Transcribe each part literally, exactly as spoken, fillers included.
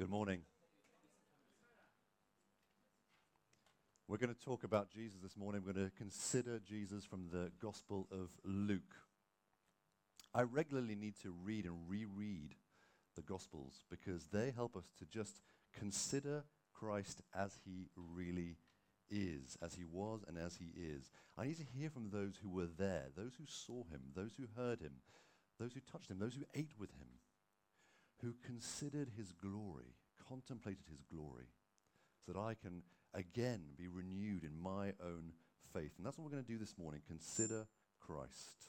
Good morning. We're going to talk about Jesus this morning. We're going to consider Jesus from the Gospel of Luke. I regularly need to read and reread the Gospels because they help us to just consider Christ as he really is, as he was and as he is. I need to hear from those who were there, those who saw him, those who heard him, those who touched him, those who ate with him, who considered his glory, contemplated his glory, so that I can again be renewed in my own faith. And that's what we're going to do this morning, consider Christ.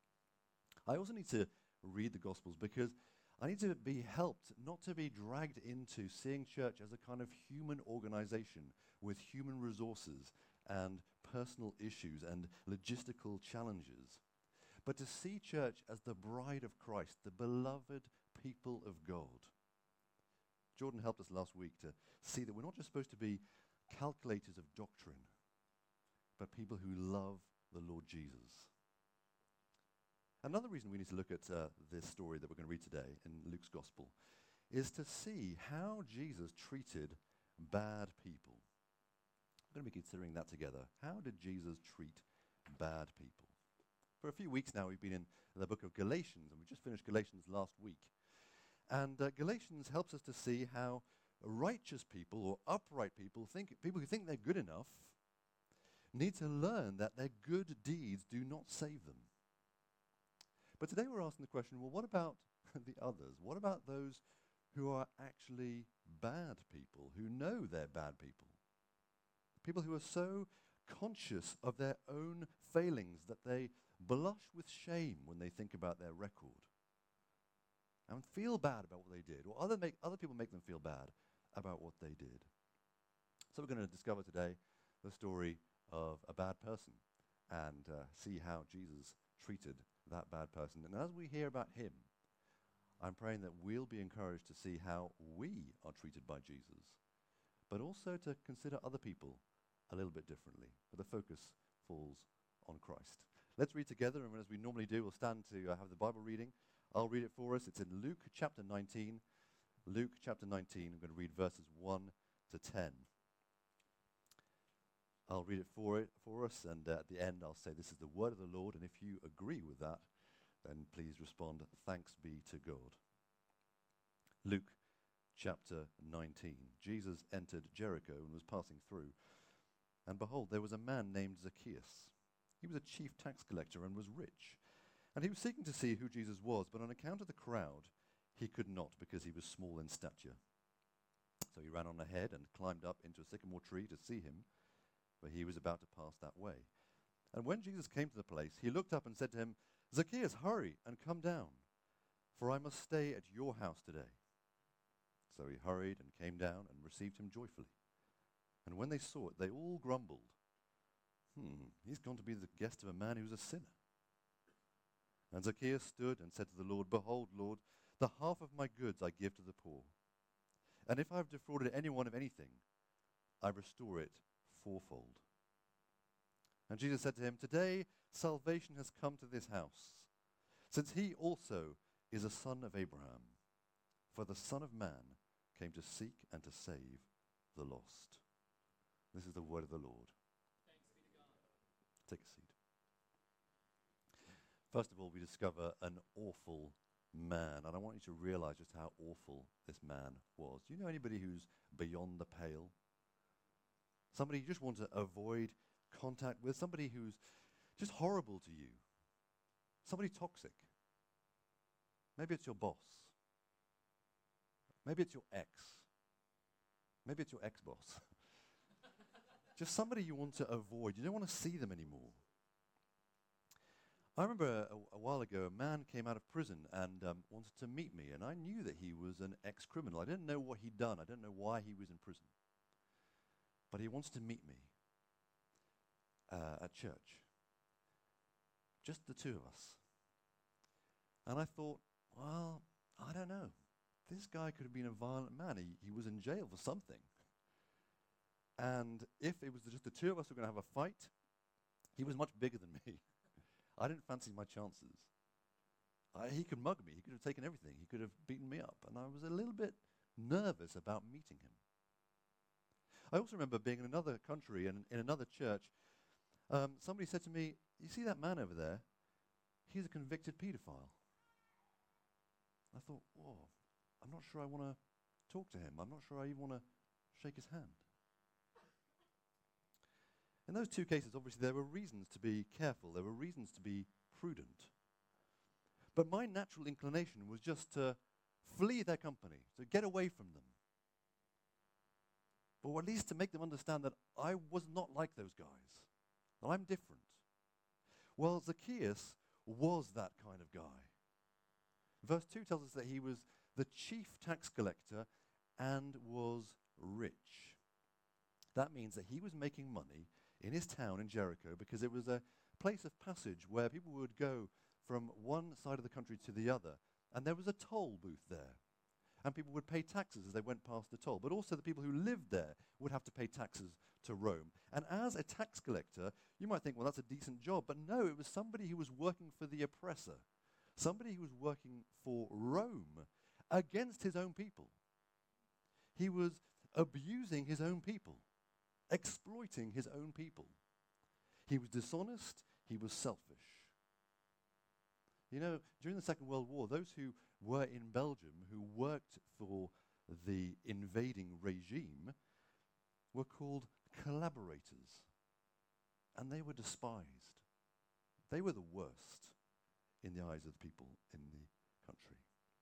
I also need to read the Gospels because I need to be helped not to be dragged into seeing church as a kind of human organization with human resources and personal issues and logistical challenges, but to see church as the bride of Christ, the beloved people of God. Jordan helped us last week to see that we're not just supposed to be calculators of doctrine, but people who love the Lord Jesus. Another reason we need to look at uh, this story that we're going to read today in Luke's Gospel is to see how Jesus treated bad people. We're going to be considering that together. How did Jesus treat bad people? For a few weeks now, we've been in the book of Galatians, and we just finished Galatians last week. And uh, Galatians helps us to see how righteous people or upright people, think, people who think they're good enough, need to learn that their good deeds do not save them. But today we're asking the question, well, what about the others? What about those who are actually bad people, who know they're bad people? People who are so conscious of their own failings that they blush with shame when they think about their record and feel bad about what they did, or other, make, other people make them feel bad about what they did. So we're going to discover today the story of a bad person and uh, see how Jesus treated that bad person. And as we hear about him, I'm praying that we'll be encouraged to see how we are treated by Jesus, but also to consider other people a little bit differently. But the focus falls on Christ. Let's read together, and as we normally do, we'll stand to uh, have the Bible reading. I'll read it for us. It's in Luke chapter nineteen. Luke chapter nineteen. I'm going to read verses one to ten. I'll read it for it for us, and uh, at the end I'll say, this is the word of the Lord, and if you agree with that, then please respond, thanks be to God. Luke chapter nineteen. Jesus entered Jericho and was passing through. And behold, there was a man named Zacchaeus. He was a chief tax collector and was rich. And he was seeking to see who Jesus was, but on account of the crowd, he could not, because he was small in stature. So he ran on ahead and climbed up into a sycamore tree to see him, for he was about to pass that way. And when Jesus came to the place, he looked up and said to him, Zacchaeus, hurry and come down, for I must stay at your house today. So he hurried and came down and received him joyfully. And when they saw it, they all grumbled. Hmm, he's gone to be the guest of a man who's a sinner. And Zacchaeus stood and said to the Lord, Behold, Lord, the half of my goods I give to the poor. And if I have defrauded anyone of anything, I restore it fourfold. And Jesus said to him, Today salvation has come to this house, since he also is a son of Abraham. For the Son of Man came to seek and to save the lost. This is the word of the Lord. Thanks be to God. Take a seat. First of all, we discover an awful man, and I want you to realize just how awful this man was. Do you know anybody who's beyond the pale? Somebody you just want to avoid contact with, somebody who's just horrible to you, somebody toxic. Maybe it's your boss. Maybe it's your ex. Maybe it's your ex-boss. Just somebody you want to avoid. You don't want to see them anymore. I remember a, a while ago, a man came out of prison and um, wanted to meet me, and I knew that he was an ex-criminal. I didn't know what he'd done. I didn't know why he was in prison. But he wants to meet me uh, at church. Just the two of us. And I thought, well, I don't know. This guy could have been a violent man. He, he was in jail for something. And if it was just the two of us who were going to have a fight, he was much bigger than me. I didn't fancy my chances. I, he could mug me. He could have taken everything. He could have beaten me up. And I was a little bit nervous about meeting him. I also remember being in another country and in another church. Um, somebody said to me, "You see that man over there? He's a convicted pedophile." I thought, whoa, I'm not sure I want to talk to him. I'm not sure I even want to shake his hand. In those two cases, obviously, there were reasons to be careful. There were reasons to be prudent. But my natural inclination was just to flee their company, to get away from them. Or at least to make them understand that I was not like those guys, that I'm different. Well, Zacchaeus was that kind of guy. Verse two tells us that he was the chief tax collector and was rich. That means that he was making money in his town in Jericho because it was a place of passage where people would go from one side of the country to the other, and there was a toll booth there. And people would pay taxes as they went past the toll. But also the people who lived there would have to pay taxes to Rome. And as a tax collector, you might think, well, that's a decent job. But no, it was somebody who was working for the oppressor. Somebody who was working for Rome against his own people. He was abusing his own people, exploiting his own people. He was dishonest. He was selfish. You know, during the Second World War, those who were in Belgium, who worked for the invading regime, were called collaborators. And they were despised. They were the worst in the eyes of the people in the country.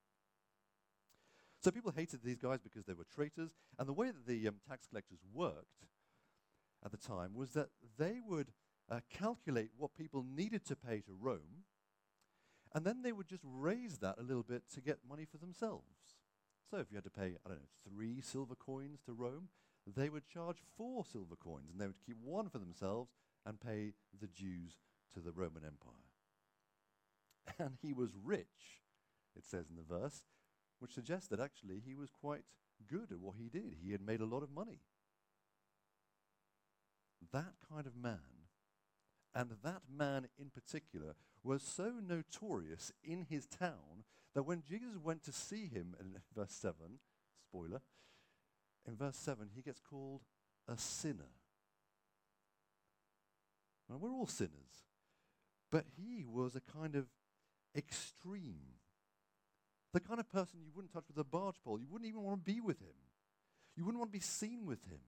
So people hated these guys because they were traitors. And the way that the um, tax collectors worked at the time was that they would uh, calculate what people needed to pay to Rome, and then they would just raise that a little bit to get money for themselves. So if you had to pay, I don't know, three silver coins to Rome, they would charge four silver coins, and they would keep one for themselves and pay the dues to the Roman Empire. And he was rich, it says in the verse, which suggests that actually he was quite good at what he did. He had made a lot of money. That kind of man, and that man in particular, was so notorious in his town that when Jesus went to see him in verse seven, spoiler, in verse seven he gets called a sinner. Now we're all sinners, but he was a kind of extreme. The kind of person you wouldn't touch with a barge pole. You wouldn't even want to be with him. You wouldn't want to be seen with him.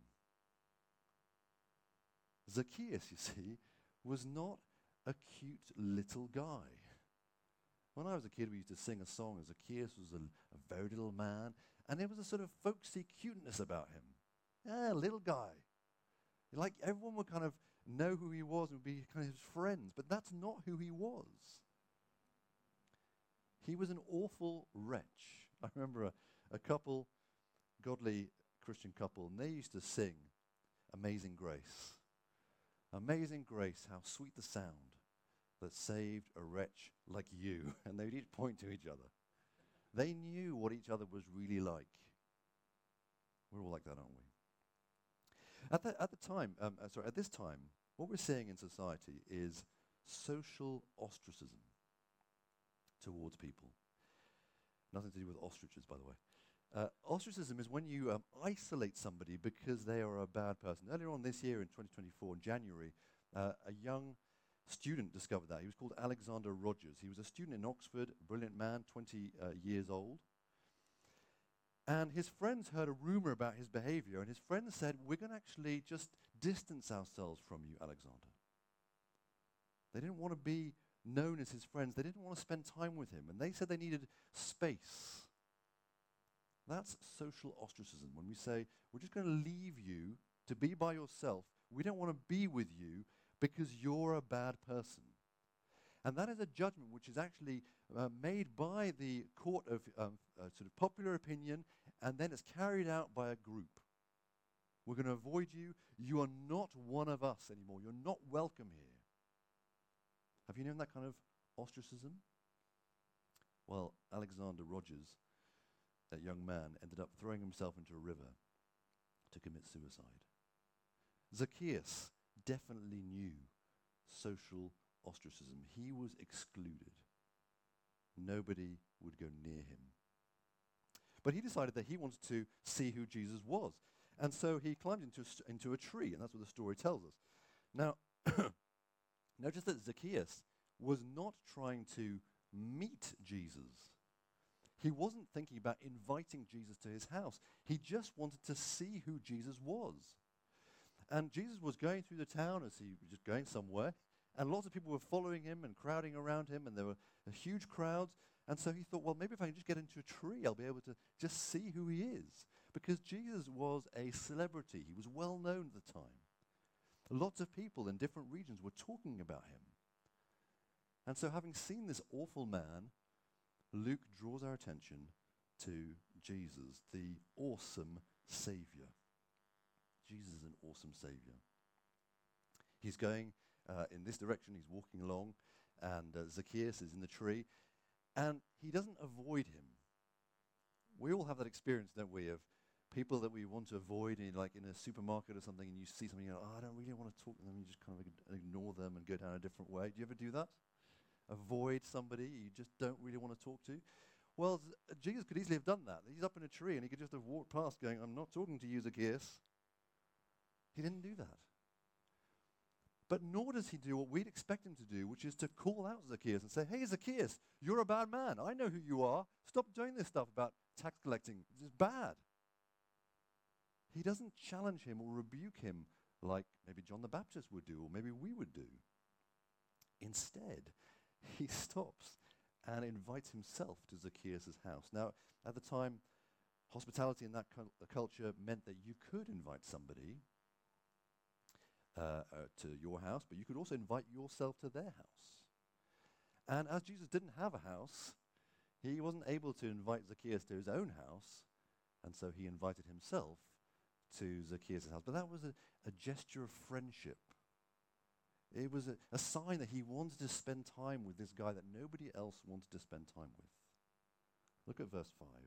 Zacchaeus, you see, was not a cute little guy. When I was a kid, we used to sing a song. Zacchaeus was a, a very little man, and there was a sort of folksy cuteness about him. Yeah, little guy. Like everyone would kind of know who he was and would be kind of his friends, but that's not who he was. He was an awful wretch. I remember a, a couple, godly Christian couple, and they used to sing Amazing Grace. Amazing grace, how sweet the sound that saved a wretch like you. And they would each point to each other. They knew what each other was really like. We're all like that, aren't we? At the, at the time, um, uh, sorry, at this time, what we're seeing in society is social ostracism towards people. Nothing to do with ostriches, by the way. Uh, ostracism is when you um, isolate somebody because they are a bad person. Earlier on this year, in twenty twenty-four, in January, uh, a young student discovered that. He was called Alexander Rogers. He was a student in Oxford, a brilliant man, twenty uh, years old. And his friends heard a rumor about his behavior, and his friends said, we're going to actually just distance ourselves from you, Alexander. They didn't want to be known as his friends. They didn't want to spend time with him, and they said they needed space. That's social ostracism, when we say, we're just going to leave you to be by yourself. We don't want to be with you because you're a bad person. And that is a judgment which is actually uh, made by the court of um, uh, sort of popular opinion, and then it's carried out by a group. We're going to avoid you. You are not one of us anymore. You're not welcome here. Have you known that kind of ostracism? Well, Alexander Rogers, that young man, ended up throwing himself into a river to commit suicide. Zacchaeus definitely knew social ostracism. He was excluded. Nobody would go near him. But he decided that he wanted to see who Jesus was. And so he climbed into a, st- into a tree, and that's what the story tells us. Now, notice that Zacchaeus was not trying to meet Jesus. He wasn't thinking about inviting Jesus to his house. He just wanted to see who Jesus was. And Jesus was going through the town as he was just going somewhere, and lots of people were following him and crowding around him, and there were uh, huge crowds. And so he thought, well, maybe if I can just get into a tree, I'll be able to just see who he is. Because Jesus was a celebrity. He was well known at the time. Lots of people in different regions were talking about him. And so having seen this awful man, Luke draws our attention to Jesus, the awesome Savior. Jesus is an awesome Savior. He's going uh, in this direction. He's walking along, and uh, Zacchaeus is in the tree, and he doesn't avoid him. We all have that experience, don't we, of people that we want to avoid, in, like in a supermarket or something, and you see something, you go, oh, I don't really want to talk to them, you just kind of ig- ignore them and go down a different way. Do you ever do that? Avoid somebody you just don't really want to talk to? Well, Z- uh, Jesus could easily have done that. He's up in a tree, and he could just have walked past going, I'm not talking to you, Zacchaeus. He didn't do that. But nor does he do what we'd expect him to do, which is to call out Zacchaeus and say, hey, Zacchaeus, you're a bad man. I know who you are. Stop doing this stuff about tax collecting. It's bad. He doesn't challenge him or rebuke him like maybe John the Baptist would do, or maybe we would do. Instead, he stops and invites himself to Zacchaeus' house. Now, at the time, hospitality in that cul- culture meant that you could invite somebody Uh, uh, to your house, but you could also invite yourself to their house. And as Jesus didn't have a house, he wasn't able to invite Zacchaeus to his own house, and so he invited himself to Zacchaeus' house. But that was a, a gesture of friendship. It was a, a sign that he wanted to spend time with this guy that nobody else wanted to spend time with. Look at verse five.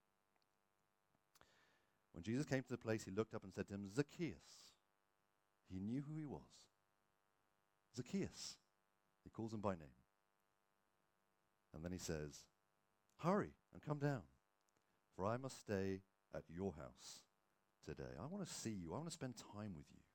When Jesus came to the place, he looked up and said to him, Zacchaeus. He knew who he was. Zacchaeus. He calls him by name. And then he says, hurry and come down, for I must stay at your house today. I want to see you. I want to spend time with you.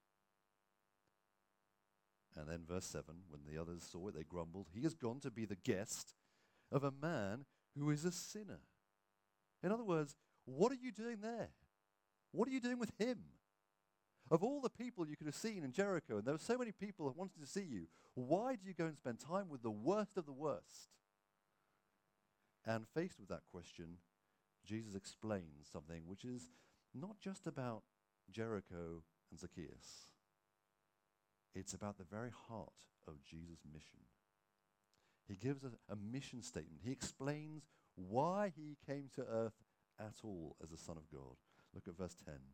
And then verse seven, when the others saw it, they grumbled. He has gone to be the guest of a man who is a sinner. In other words, what are you doing there? What are you doing with him? Of all the people you could have seen in Jericho, and there were so many people that wanted to see you, why do you go and spend time with the worst of the worst? And faced with that question, Jesus explains something which is not just about Jericho and Zacchaeus. It's about the very heart of Jesus' mission. He gives a, a mission statement. He explains why he came to earth at all as the Son of God. Look at verse ten.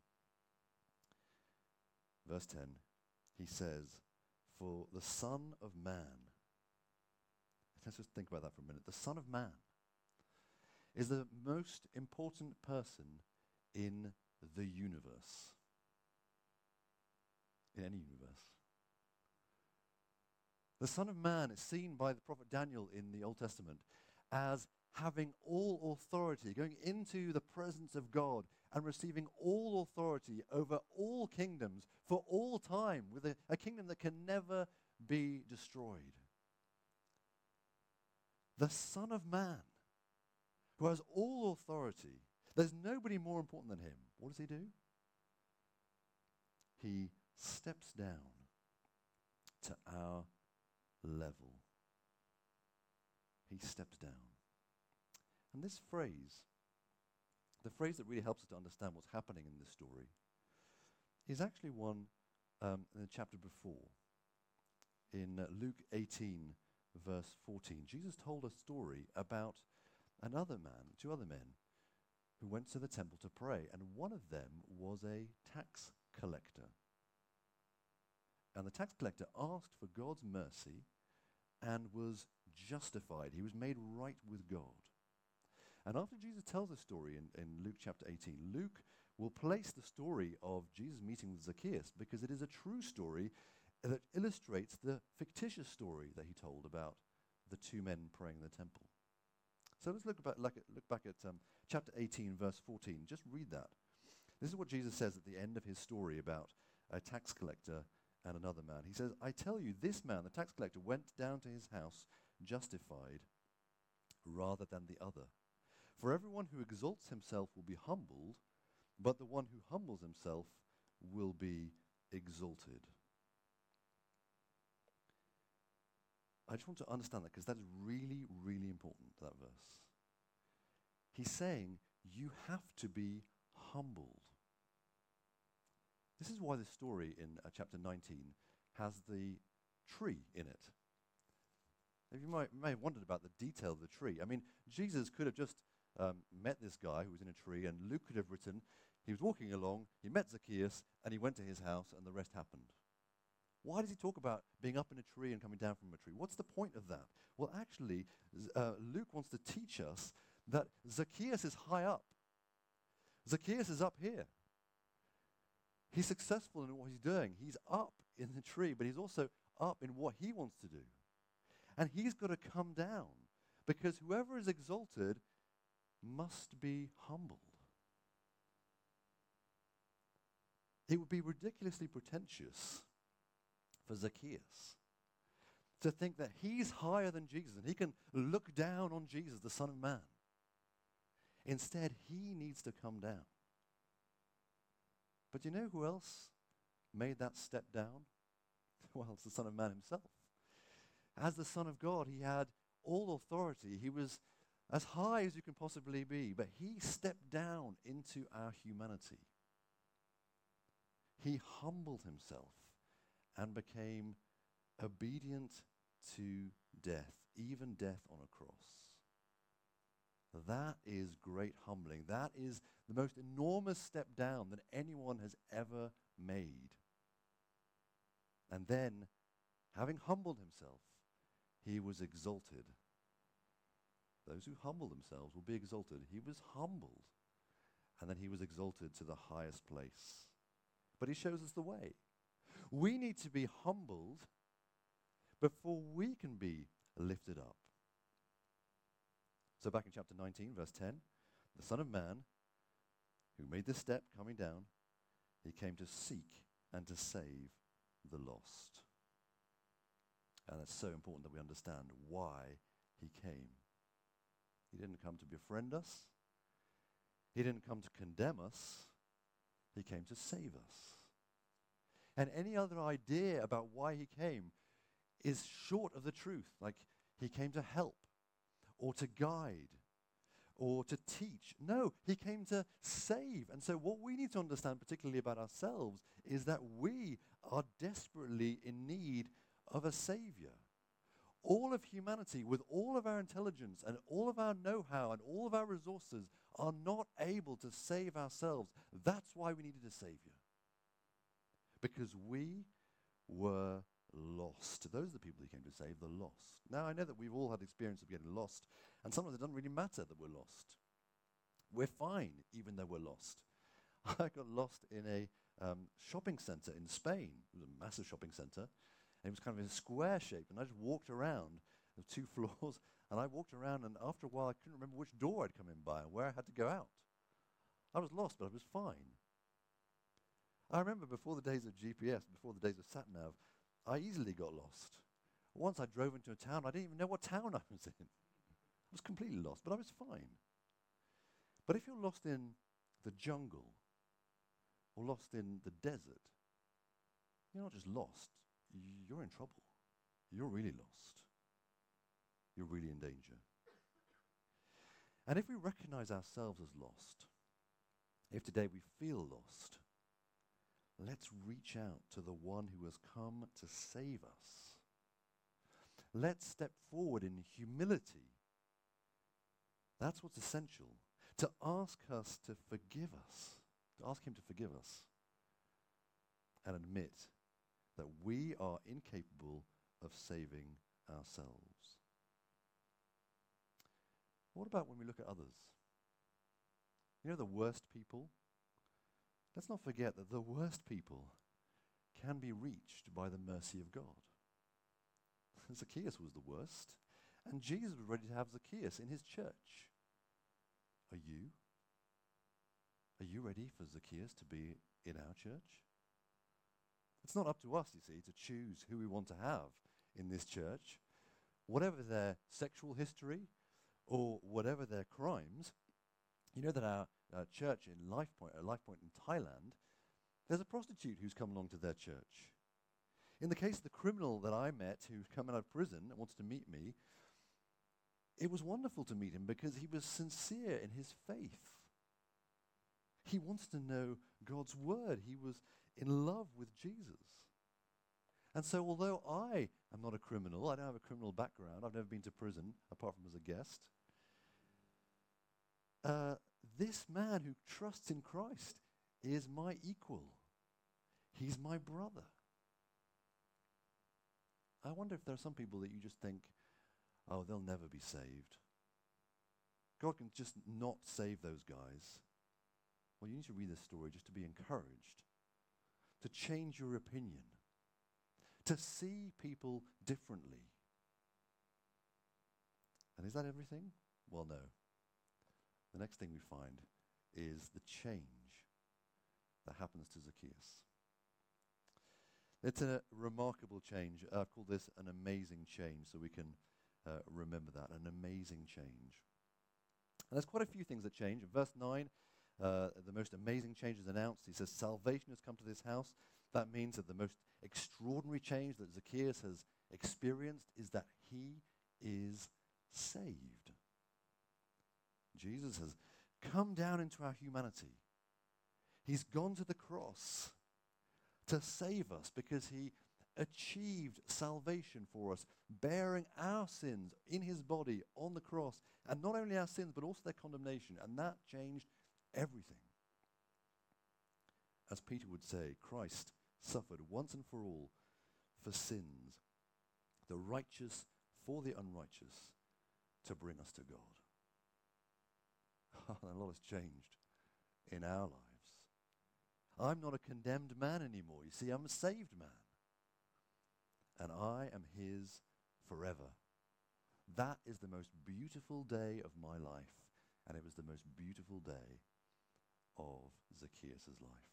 Verse ten, he says, for the Son of Man, let's just think about that for a minute. The Son of Man is the most important person in the universe. In any universe. The Son of Man is seen by the prophet Daniel in the Old Testament as having all authority, going into the presence of God and receiving all authority over all kingdoms for all time, with a, a kingdom that can never be destroyed. The Son of Man, who has all authority, there's nobody more important than him. What does he do? He steps down to our level. He steps down. And this phrase, the phrase that really helps us to understand what's happening in this story, is actually one um, in the chapter before. In uh, Luke eighteen, verse fourteen, Jesus told a story about another man, two other men, who went to the temple to pray, and one of them was a tax collector. And the tax collector asked for God's mercy and was justified. He was made right with God. And after Jesus tells the story in, in Luke chapter eighteen, Luke will place the story of Jesus meeting with Zacchaeus because it is a true story that illustrates the fictitious story that he told about the two men praying in the temple. So let's look back, look at, look back at um, chapter eighteen, verse fourteen. Just read that. This is what Jesus says at the end of his story about a tax collector and another man. He says, I tell you, this man, the tax collector, went down to his house justified rather than the other. For everyone who exalts himself will be humbled, but the one who humbles himself will be exalted. I just want to understand that because that is really, really important, that verse. He's saying you have to be humbled. This is why the story in uh, chapter nineteen has the tree in it. You might, may have wondered about the detail of the tree. I mean, Jesus could have just um, met this guy who was in a tree, and Luke could have written, he was walking along, he met Zacchaeus, and he went to his house, and the rest happened. Why does he talk about being up in a tree and coming down from a tree? What's the point of that? Well, actually, uh, Luke wants to teach us that Zacchaeus is high up. Zacchaeus is up here. He's successful in what he's doing. He's up in the tree, but he's also up in what he wants to do. And he's got to come down, because whoever is exalted must be humbled. It would be ridiculously pretentious for Zacchaeus to think that he's higher than Jesus and he can look down on Jesus, the Son of Man. Instead, he needs to come down. But you know who else made that step down? Well, it's the Son of Man himself. As the Son of God, he had all authority. He was as high as you can possibly be, but he stepped down into our humanity. He humbled himself and became obedient to death, even death on a cross. That is great humbling. That is the most enormous step down that anyone has ever made. And then, having humbled himself, he was exalted. Those who humble themselves will be exalted. He was humbled, and then he was exalted to the highest place. But he shows us the way. We need to be humbled before we can be lifted up. So back in chapter nineteen, verse ten, the Son of Man, who made this step coming down, he came to seek and to save the lost. And it's so important that we understand why he came. He didn't come to befriend us. He didn't come to condemn us. He came to save us. And any other idea about why he came is short of the truth. Like, he came to help, or to guide, or to teach. No, he came to save. And so what we need to understand, particularly about ourselves, is that we are desperately in need of a savior. All of humanity, with all of our intelligence and all of our know-how and all of our resources, are not able to save ourselves. That's why we needed a savior. Because we were lost. Those are the people he came to save, the lost. Now, I know that we've all had experience of getting lost, and sometimes it doesn't really matter that we're lost. We're fine, even though we're lost. I got lost in a um, shopping center in Spain. It was a massive shopping center, and it was kind of in a square shape, and I just walked around. There were two floors, and I walked around, and after a while, I couldn't remember which door I'd come in by and where I had to go out. I was lost, but I was fine. I remember before the days of G P S, before the days of sat-nav, I easily got lost. Once I drove into a town, I didn't even know what town I was in. I was completely lost, but I was fine. But if you're lost in the jungle or lost in the desert, you're not just lost, you're in trouble. You're really lost. You're really in danger. And if we recognize ourselves as lost, if today we feel lost, let's reach out to the one who has come to save us. Let's step forward in humility. That's what's essential. To ask us to forgive us. To ask him to forgive us. And admit that we are incapable of saving ourselves. What about when we look at others? You know the worst people? Let's not forget that the worst people can be reached by the mercy of God. Zacchaeus was the worst, And Jesus was ready to have Zacchaeus in his church. Are you? Are you ready for Zacchaeus to be in our church? It's not up to us, you see, to choose who we want to have in this church. Whatever their sexual history or whatever their crimes, you know that our uh, church in Life Point, uh, Life Point in Thailand, there's a prostitute who's come along to their church. In the case of the criminal that I met who's come out of prison and wanted to meet me, it was wonderful to meet him because he was sincere in his faith. He wants to know God's word. He was in love with Jesus. And so although I am not a criminal, I don't have a criminal background, I've never been to prison apart from as a guest, uh, this man who trusts in Christ is my equal. He's my brother. I wonder if there are some people that you just think, oh, they'll never be saved. God can just not save those guys. Well, you need to read this story just to be encouraged, to change your opinion, to see people differently. And is that everything? Well, no. The next thing we find is the change that happens to Zacchaeus. It's a remarkable change. I've called this an amazing change, so we can uh, remember that, an amazing change. And there's quite a few things that change. In verse nine, uh, the most amazing change is announced. He says, salvation has come to this house. That means that the most extraordinary change that Zacchaeus has experienced is that he is saved. Jesus has come down into our humanity. He's gone to the cross to save us because he achieved salvation for us, bearing our sins in his body on the cross, and not only our sins but also their condemnation, and that changed everything. As Peter would say, Christ suffered once and for all for sins, the righteous for the unrighteous, to bring us to God. A lot has changed in our lives. I'm not a condemned man anymore. You see, I'm a saved man. And I am his forever. That is the most beautiful day of my life. And it was the most beautiful day of Zacchaeus' life.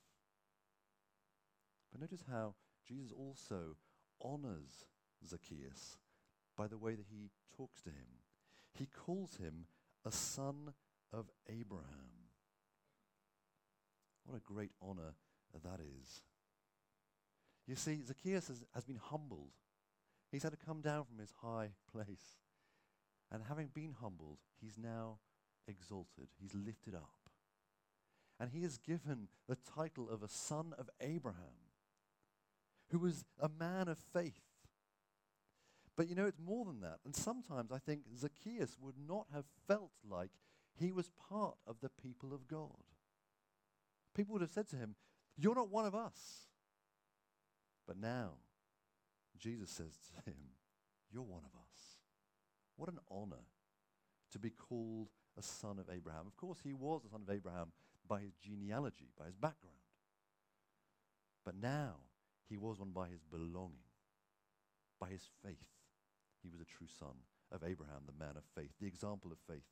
But notice how Jesus also honors Zacchaeus by the way that he talks to him. He calls him a son of Abraham. What a great honor that is. You see, Zacchaeus has, has been humbled. He's had to come down from his high place. And having been humbled, he's now exalted. He's lifted up. And he is given the title of a son of Abraham, who was a man of faith. But you know, it's more than that. And sometimes I think Zacchaeus would not have felt like he was part of the people of God. People would have said to him, you're not one of us. But now, Jesus says to him, you're one of us. What an honor to be called a son of Abraham. Of course, he was a son of Abraham by his genealogy, by his background. But now, he was one by his belonging, by his faith. He was a true son of Abraham, the man of faith, the example of faith.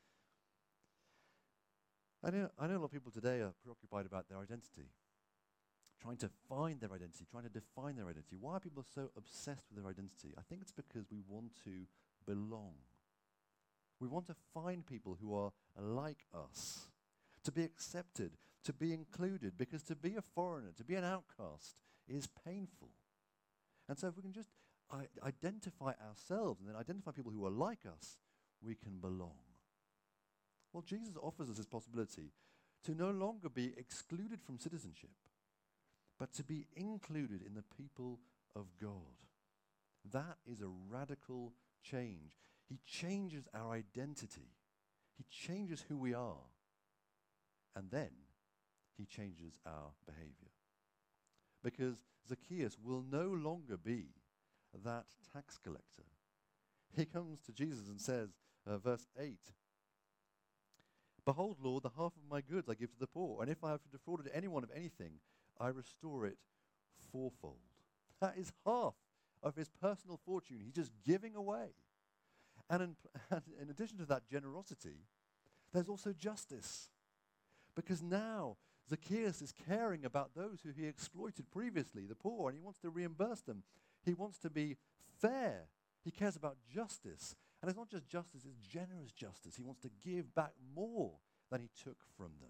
I know, I know a lot of people today are preoccupied about their identity, trying to find their identity, trying to define their identity. Why are people so obsessed with their identity? I think it's because we want to belong. We want to find people who are like us, to be accepted, to be included, because to be a foreigner, to be an outcast is painful. And so if we can just I- identify ourselves and then identify people who are like us, we can belong. Well, Jesus offers us this possibility to no longer be excluded from citizenship, but to be included in the people of God. That is a radical change. He changes our identity. He changes who we are. And then he changes our behavior. Because Zacchaeus will no longer be that tax collector. He comes to Jesus and says, uh, verse eight, behold, Lord, the half of my goods I give to the poor, and if I have defrauded anyone of anything, I restore it fourfold. That is half of his personal fortune. He's just giving away. And in, and in addition to that generosity, there's also justice. Because now Zacchaeus is caring about those who he exploited previously, the poor, and he wants to reimburse them. He wants to be fair. He cares about justice. And it's not just justice, it's generous justice. He wants to give back more than he took from them.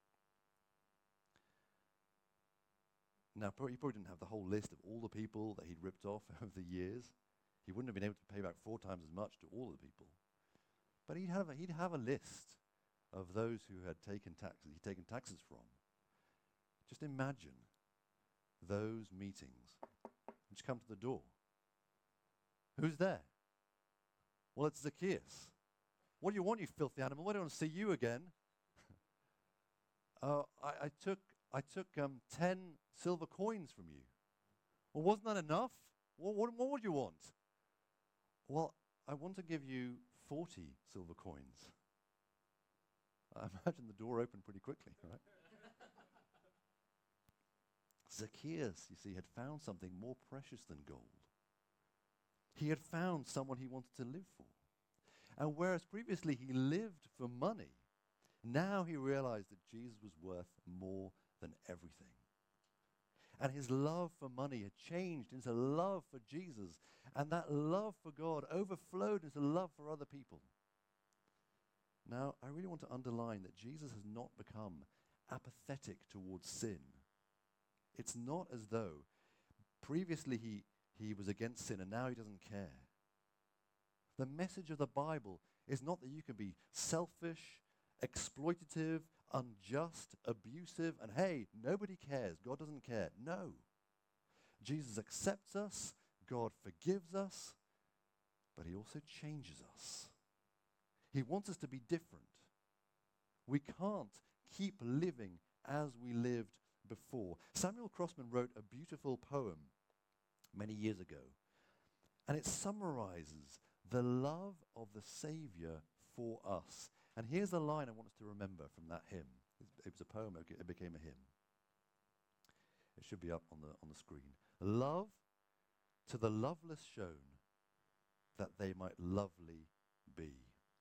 Now, pro- he probably didn't have the whole list of all the people that he'd ripped off over the years. He wouldn't have been able to pay back four times as much to all of the people. But he'd have a, he'd have a list of those who had taken taxes, he'd taken taxes from. Just imagine those meetings. Just come to the door. Who's there? Well, it's Zacchaeus. What do you want, you filthy animal? I don't want to see you again. uh, I, I took I took um, ten silver coins from you. Well, wasn't that enough? What, what, what would you want? Well, I want to give you forty silver coins. I imagine the door opened pretty quickly, right? Zacchaeus, you see, had found something more precious than gold. He had found someone he wanted to live for. And whereas previously he lived for money, now he realized that Jesus was worth more than everything. And his love for money had changed into love for Jesus. And that love for God overflowed into love for other people. Now, I really want to underline that Jesus has not become apathetic towards sin. It's not as though previously he, he was against sin and now he doesn't care. The message of the Bible is not that you can be selfish, exploitative, unjust, abusive, and hey, nobody cares. God doesn't care. No. Jesus accepts us. God forgives us. But he also changes us. He wants us to be different. We can't keep living as we lived before. Samuel Crossman wrote a beautiful poem many years ago, and it summarizes the love of the Savior for us. And here's the line I want us to remember from that hymn. It was a poem, it became a hymn. It should be up on the on the screen. Love to the loveless shown, that they might lovely be.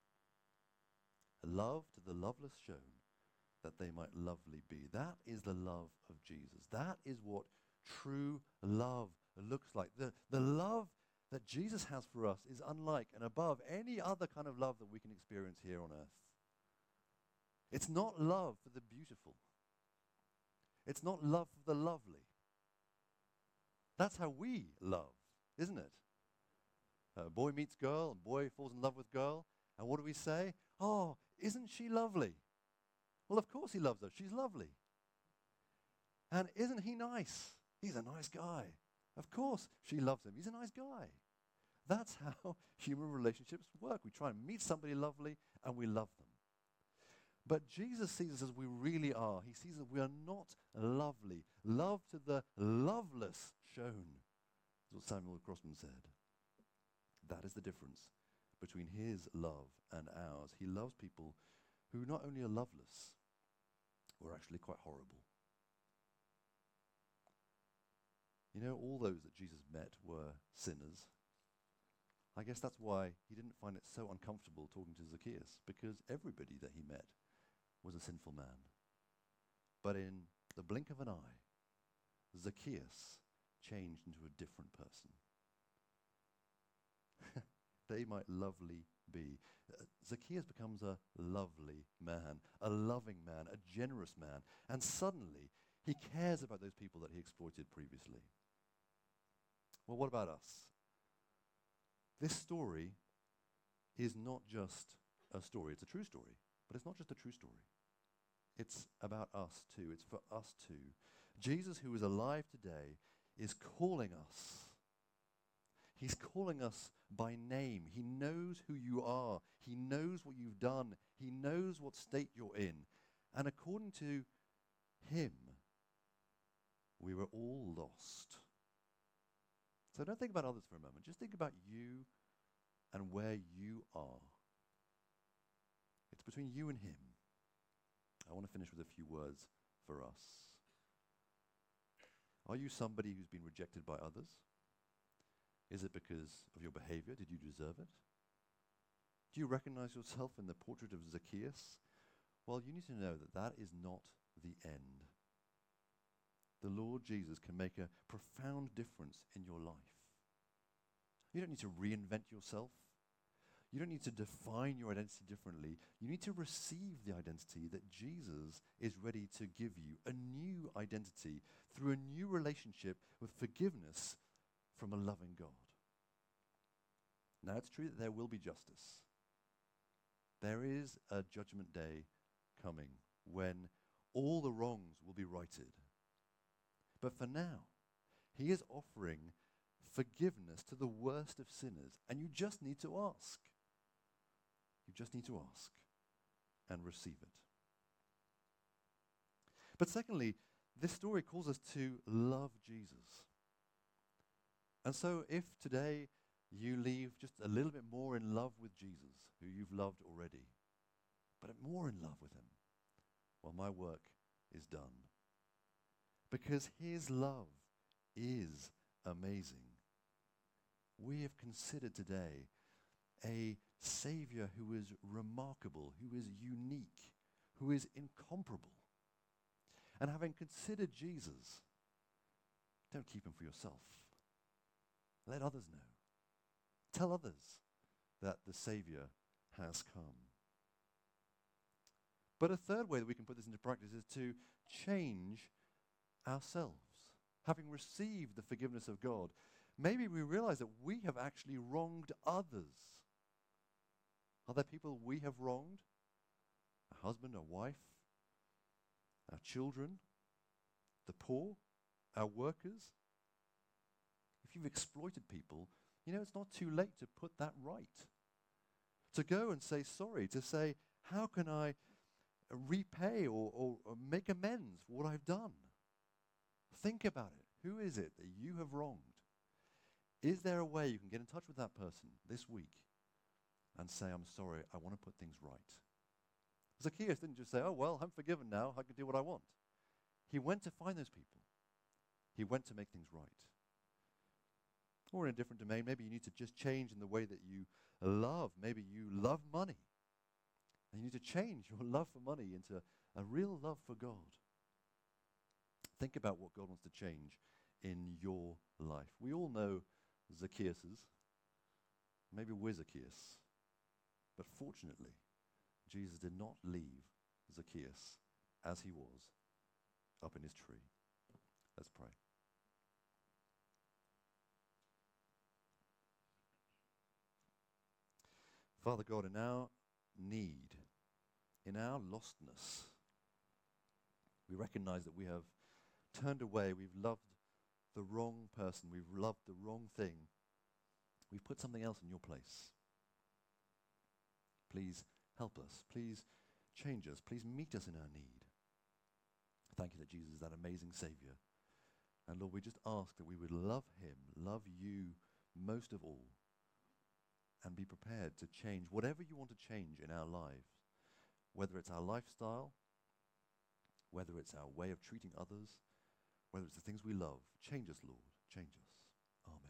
Love to the loveless shown, that they might lovely be. That is the love of Jesus. That is what true love looks like. The, the love that Jesus has for us is unlike and above any other kind of love that we can experience here on earth. It's not love for the beautiful. It's not love for the lovely. That's how we love, isn't it? A boy meets girl, and boy falls in love with girl, and what do we say? Oh, isn't she lovely? Well, of course he loves her. She's lovely. And isn't he nice? He's a nice guy. Of course she loves him. He's a nice guy. That's how human relationships work. We try and meet somebody lovely, and we love them. But Jesus sees us as we really are. He sees that we are not lovely. Love to the loveless shown, is what Samuel Crossman said. That is the difference between his love and ours. He loves people who not only are loveless, who are actually quite horrible. You know, all those that Jesus met were sinners. I guess that's why he didn't find it so uncomfortable talking to Zacchaeus, because everybody that he met was a sinful man. But in the blink of an eye, Zacchaeus changed into a different person. They might lovely be. Uh, Zacchaeus becomes a lovely man, a loving man, a generous man, and suddenly he cares about those people that he exploited previously. Well, what about us? This story is not just a story. It's a true story, but it's not just a true story. It's about us too. It's for us too. Jesus, who is alive today, is calling us. He's calling us by name. He knows who you are. He knows what you've done. He knows what state you're in. And according to him, we were all lost. So don't think about others for a moment. Just think about you and where you are. It's between you and him. I want to finish with a few words for us. Are you somebody who's been rejected by others? Is it because of your behavior? Did you deserve it? Do you recognize yourself in the portrait of Zacchaeus? Well, you need to know that that is not the end. The Lord Jesus can make a profound difference in your life. You don't need to reinvent yourself. You don't need to define your identity differently. You need to receive the identity that Jesus is ready to give you, a new identity through a new relationship with forgiveness from a loving God. Now, it's true that there will be justice. There is a judgment day coming when all the wrongs will be righted. But for now, he is offering forgiveness to the worst of sinners, and you just need to ask. You just need to ask and receive it. But secondly, this story calls us to love Jesus. And so if today you leave just a little bit more in love with Jesus, who you've loved already, but more in love with him, well, my work is done. Because his love is amazing. We have considered today a Savior who is remarkable, who is unique, who is incomparable. And having considered Jesus, don't keep him for yourself. Let others know. Tell others that the Savior has come. But a third way that we can put this into practice is to change ourselves. Having received the forgiveness of God, maybe we realize that we have actually wronged others. Are there people we have wronged? A husband, a wife, our children, the poor, our workers? If you've exploited people, you know, it's not too late to put that right. To go and say sorry, to say, how can I repay or, or, or make amends for what I've done? Think about it. Who is it that you have wronged? Is there a way you can get in touch with that person this week and say, I'm sorry, I want to put things right? Zacchaeus didn't just say, oh, well, I'm forgiven now, I can do what I want. He went to find those people. He went to make things right. Or in a different domain, maybe you need to just change in the way that you love. Maybe you love money. And you need to change your love for money into a real love for God. Think about what God wants to change in your life. We all know Zacchaeus. Maybe we're Zacchaeus. But fortunately, Jesus did not leave Zacchaeus as he was up in his tree. Let's pray. Father God, in our need, in our lostness, we recognize that we have turned away, we've loved the wrong person, we've loved the wrong thing. We've put something else in your place. Please help us. Please change us. Please meet us in our need. Thank you that Jesus is that amazing Savior. And Lord, we just ask that we would love him, love you most of all, and be prepared to change whatever you want to change in our lives, whether it's our lifestyle, whether it's our way of treating others, whether it's the things we love. Change us, Lord. Change us. Amen.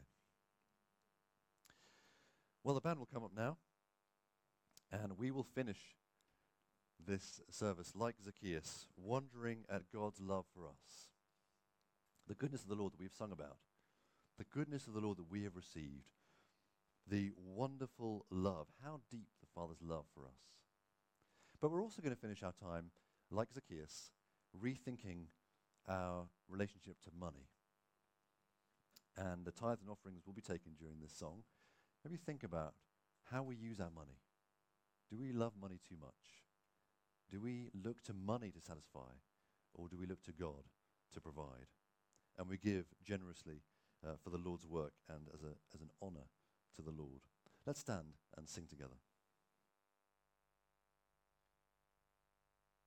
Well, the band will come up now, and we will finish this service like Zacchaeus, wondering at God's love for us. The goodness of the Lord that we've sung about, the goodness of the Lord that we have received, the wonderful love, how deep the Father's love for us. But we're also going to finish our time, like Zacchaeus, rethinking our relationship to money. And the tithes and offerings will be taken during this song. Maybe think about how we use our money. Do we love money too much? Do we look to money to satisfy, or do we look to God to provide? And we give generously uh, for the Lord's work and as, a, as an honor to the Lord. Let's stand and sing together.